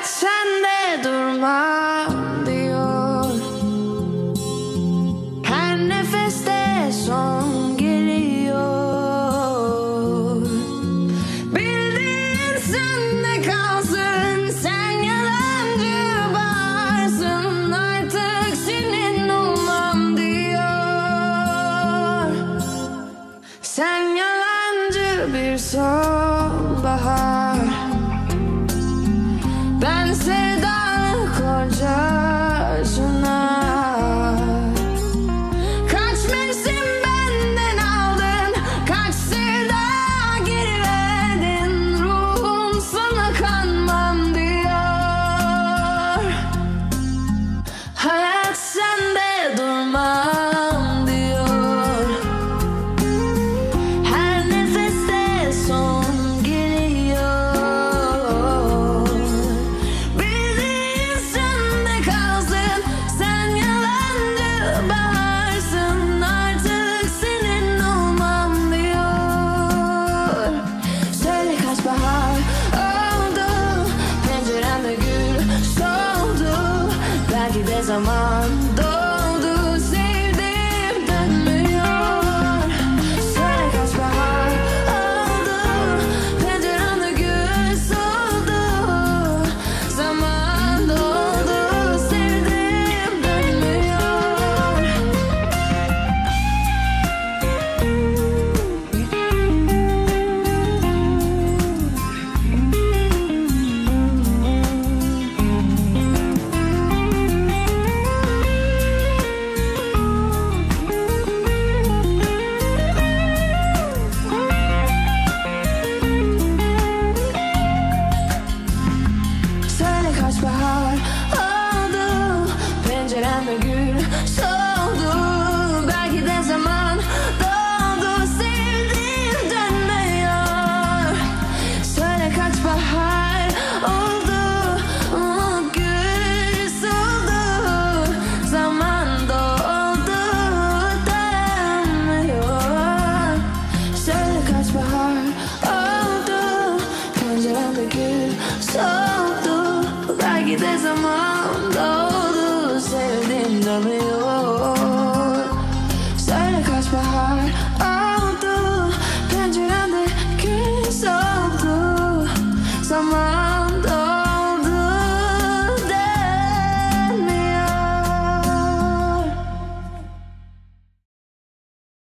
sende durmam diyor. Her nefeste son geliyor. Bildiğin sende kalsın, sen yalancı varsın, artık senin olmam diyor. Sen yalancı bir sonbahar, ben sevdalı kocasına. Kaç mevsim benden aldın, kaç sevda geri verdin, ruhum sana kanmam diyor. Hayat sende durmam diyor. Her nefeste son geliyor. Bildiğin sende kalsın, sen yalancı baharsın, artık senin olmam diyor. Söyle kaç bahar oldu, penceremde gül soldu, belki de zaman doldu, sevdim dönmüyor. Söyle kaç bahar oldu, penceremde gül soldu, zaman doldu, sevdim dönmüyor. Söyle kaç bahar oldu, penceremde gül soldu, belki de zaman doldu, sevdiğim dönmüyor. Söyle kaç bahar oldu, gül soldu, zaman doldu, dönmüyor. Söyle kaç bahar oldu, penceremde gül soldu, belki de zaman